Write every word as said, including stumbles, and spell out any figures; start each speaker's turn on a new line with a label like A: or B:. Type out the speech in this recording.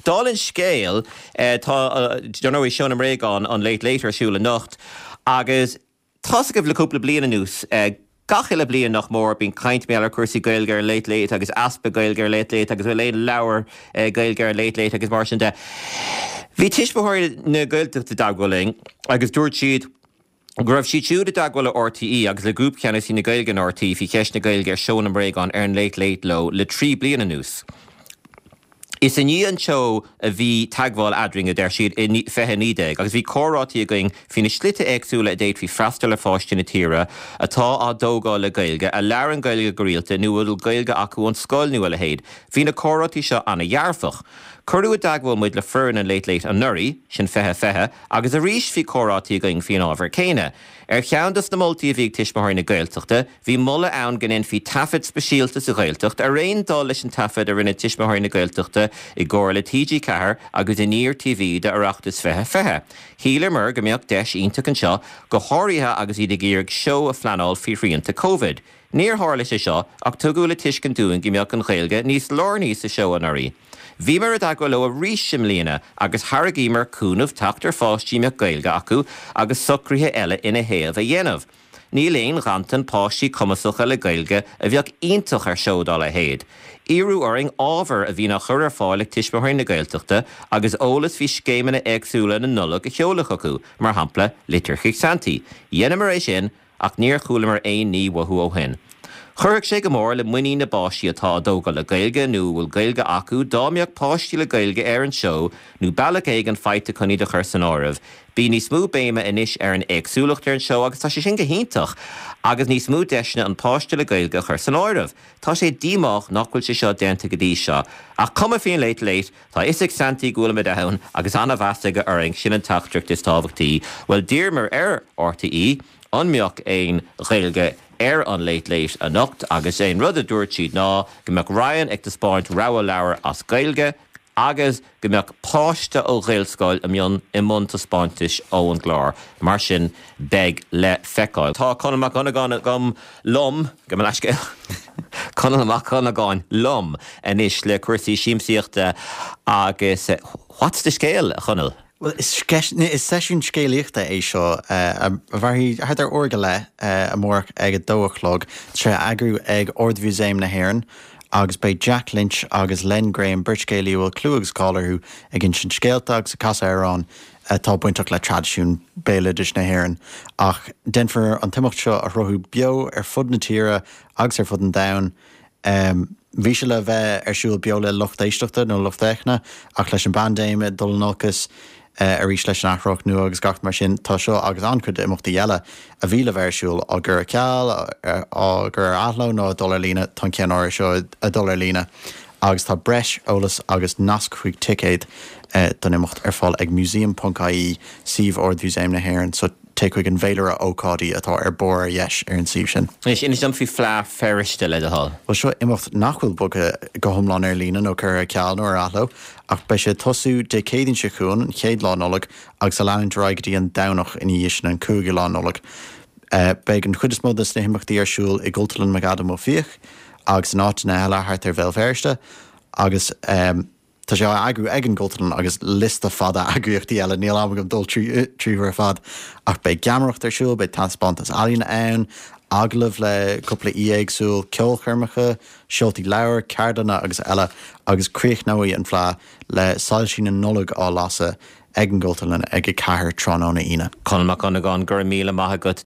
A: Dálinn scéal tá Donóí Sean Reagan an late later siúla nocht agus tása le cúpla bliana nús gachile blian nach mór bín caint méall cuasaí gailgear late late agus aspa gailgear late late agus bhfuil léad leabhar gailgear late late agus mar sin de. Bhí tiisbeoir na gailteachta dagwalling agus dúirt siad Graf si siúd a dagwala R T E agus le grúp ceanna sí na gailgan R T E fi ceis na gailgear Sean Reagan ar an late late lo le trí bliana nús. Is a ní an seo a bhí tagháil adringa der siad i fethe nídeag, agus bhí córátí a going fin na slite éagsúla a déit hí freastal le fáiste na tíre atá á dógáil le gailge a lear an gailge goríalta nu bhfuil gailge acu an scoil nu a héad. Bhí na córátí seo anna dhearfach. Curú a dagháil muid le fern an late late an nurí, sin fethe fethe, agus a ríis hí córátí a going fin ábhar céine. Er cheandas na moltaí a bhíh tiisbeoir na gailteachta, bhí mulla ann gannn hí tafid speisialta sa gailteacht, a réon dá leis an tafid a rinne tiisbeoir na gailteachta i gcóir le T G Cahar agus i níor T V de arachtas fethe fethe. Hílar mar go mbeadh deis ionach an seo go háirithe agus iad géarg seo a flanáil fi rianta Covid. Níor hála sé seo ach tugadh le tuiscin dúin go mbeadh an ghailge níos lornaí sa seo an airí. Bhí mar a dagwal le a rís sim líana agus haragí mar cúnamh taachtar fáistí meach gailge acu agus socrthe eile ina héamh a dhéanamh. Ní léon rantan páistí cumasacha le gailge a bheadh ionintach ar seodáil a héad. Iarú oring ábhar a bhí nach chur ar fáil ag tiisbeoir na gailteachta agus ólas bhí scéimena agsúla na nullag a cheolach acu mar hampla litirchaigh santaí. Dhéanam mar é sin ach níor chúla mar aon ní wathú ó hin. Churg sé go mór le muí na báistí atá dógáil le gailge nó bhfuil gailge acu dámbeadh páistí le gailge ar an seo nó bailach éig an feite chuní de chur san áirimh. Bí ní smú béime inis ar an éagsúlacht ar an seo agus tá sé sin go hiintach agus ní smú deisna an páiste le gailge chur san áirimh. Tá sé dímach nachhfuil sé seo déanta go dtí seo. Ach cuma féin leit leit, tá isig santaí gúla me dahann agus anna bheastaige aring sin an tachtreacht is tábhachtaí, well dír mar ar R T E, anmbeadh éon gailge ar an late late a nocht agus é rud a dúirt siad ná go mbeadh Ryan ag taspáint rogha leabhar as gailge agus go mbeadh páiste ó ghailscoil a mion i mún taspáintis ó an glár mar sin beag le feicáil. Tá conamach anna gáin gom lom go me leisce conamach anna gáin lom inis le cuasaí siamsaíochta agus what's the scale chunal?
B: Well, is is session scéalaíochta é seo a bharthaí ar orga le a mór ag a dóachlog tre agrú ag ordmhuiséim na hÉireann agus bei Jack Lynch agus Len Graham Birchgéalaí bhfuil clúagus cálarú ag in sin scéalteach sa casa arán tá buinteach le tradiisiún béileadis na hÉireann ach denfar an timocht seo a rothú beo ar fud na tíre agus ar fud an domhan. Um, Bhí se le bheith ar siúil beo le lucht éisteachta nó lucht éachna ach leis an bandéime dulnachas a rís leis an achracht nu agus gacht mar sin tá seo agus ancrad imachtaí eile a bhí le bhéirsúil a gur ceall a gur athló nó a dullar lína tá cean áir seo a dullar lína agus tá breis ólas agus nascchuig ticéid don imimecht ar fáil ag museum dot I E síomh ordmhuiséim na hÉireann so tecuig an bhéilear a ócádaí atá ar bór dheis ar an síomh sin.
A: Is inis an fi flá ferriste le a hall.
B: Well seo imimecht nachhfuil buga go thomláin ar lína nó chur ceall nó ar athló ach bei sé tosú de céadín se chuún an chéad lá nolag agus a leann draigedaí an damhnach in dhéis an cúige lá nolag. Beag an chud is módas na himachtaí ar siúil i gcultalan me gadam ó fíoch agus an áit na heile thart ar bhéil féiriste agus um, tá sé agrú ag an gcultalan agus lista fada agrúochtaí eile níl am go dul tríomhar fad ach bei geamracht ar siúil bei taspáint as alíonn ann aglah le cúpla í éagsúil ceolchirmecha, seoltaí leabhar, cardanna agus eile agus críochnaí an phlá le sáil sin an nullag á lasa ag an gcultalan ag a chathair tránóna ine.
A: Conamach anna gáin gur míle maithe go